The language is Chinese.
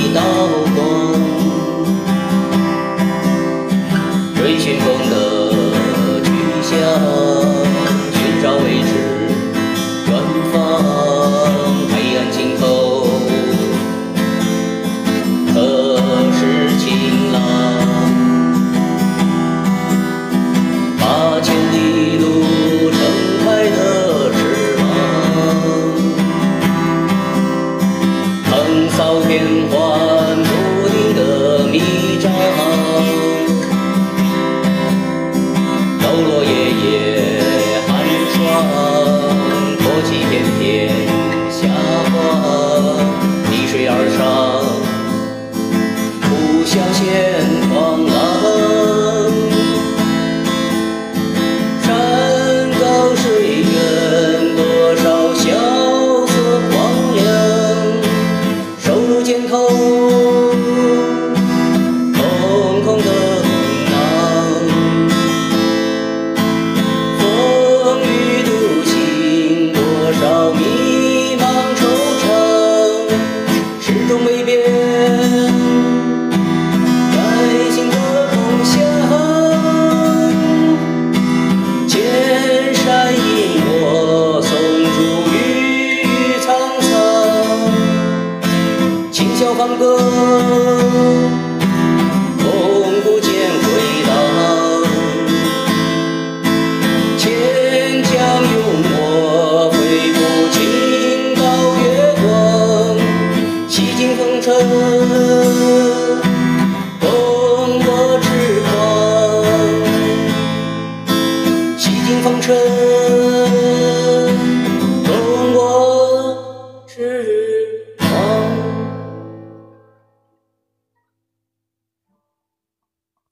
一道光，追寻风的去向，寻找未知远方，黑暗尽头可是晴朗，把千里路撑开的翅膀，横扫变幻不定的迷障，抖落夜夜寒霜，托起片片霞光，逆水而上，不想险狂浪，山高水远，多少萧瑟荒凉，手入肩头，空空的囊，风雨独行，多少迷茫惆怅，始终没变，该行的梦想，千山因我送出郁郁苍苍，轻笑放歌，痛苦间回荡，千江拥我飞步青岛月光，洗尽风尘。